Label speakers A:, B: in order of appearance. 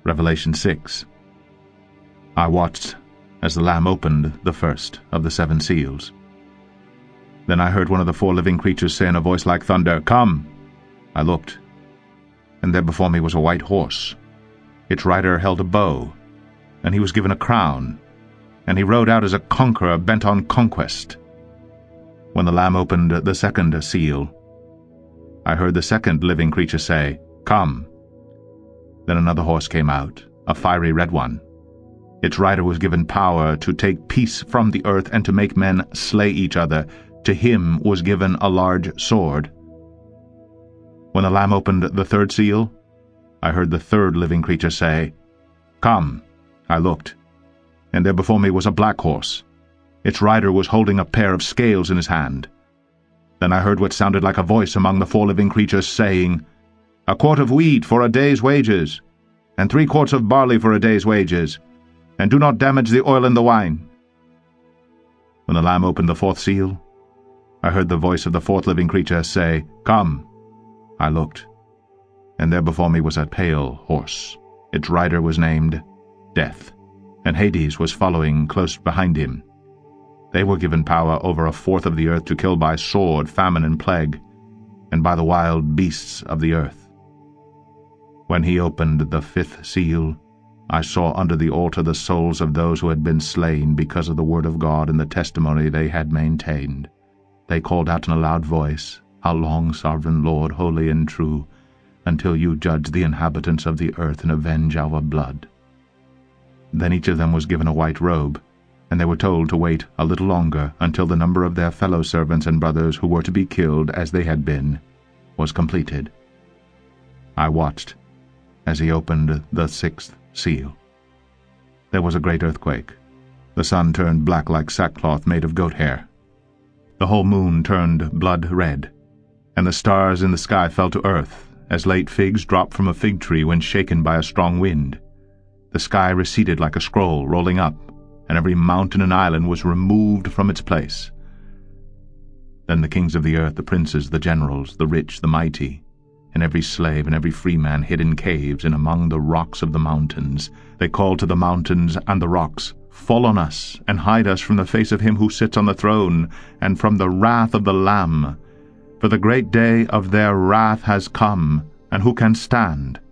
A: Revelation 6. I watched as the Lamb opened the first of the 7 seals. Then I heard one of the 4 living creatures say in a voice like thunder, "Come!" I looked, and there before me was a white horse. Its rider held a bow, and he was given a crown, and he rode out as a conqueror bent on conquest. When the Lamb opened the 2nd seal, I heard the 2nd living creature say, "Come!" Then another horse came out, a fiery red one. Its rider was given power to take peace from the earth and to make men slay each other. To him was given a large sword. When the Lamb opened the 3rd seal, I heard the 3rd living creature say, "Come!" I looked, and there before me was a black horse. Its rider was holding a pair of scales in his hand. Then I heard what sounded like a voice among the 4 living creatures saying, "A quart of wheat for a day's wages, and 3 quarts of barley for a day's wages, and do not damage the oil and the wine." When the Lamb opened the 4th seal, I heard the voice of the 4th living creature say, "Come!" I looked, and there before me was a pale horse. Its rider was named Death, and Hades was following close behind him. They were given power over a 1/4 of the earth to kill by sword, famine, and plague, and by the wild beasts of the earth. When he opened the 5th seal, I saw under the altar the souls of those who had been slain because of the word of God and the testimony they had maintained. They called out in a loud voice, "How long, sovereign Lord, holy and true, until you judge the inhabitants of the earth and avenge our blood?" Then each of them was given a white robe, and they were told to wait a little longer until the number of their fellow servants and brothers who were to be killed as they had been was completed. I watched as he opened the 6th seal. There was a great earthquake. The sun turned black like sackcloth made of goat hair. The whole moon turned blood red, and the stars in the sky fell to earth, as late figs drop from a fig tree when shaken by a strong wind. The sky receded like a scroll rolling up, and every mountain and island was removed from its place. Then the kings of the earth, the princes, the generals, the rich, the mighty, and every slave and every free man hid in caves and among the rocks of the mountains. They called to the mountains and the rocks, "Fall on us, and hide us from the face of him who sits on the throne, and from the wrath of the Lamb. For the great day of their wrath has come, and who can stand?"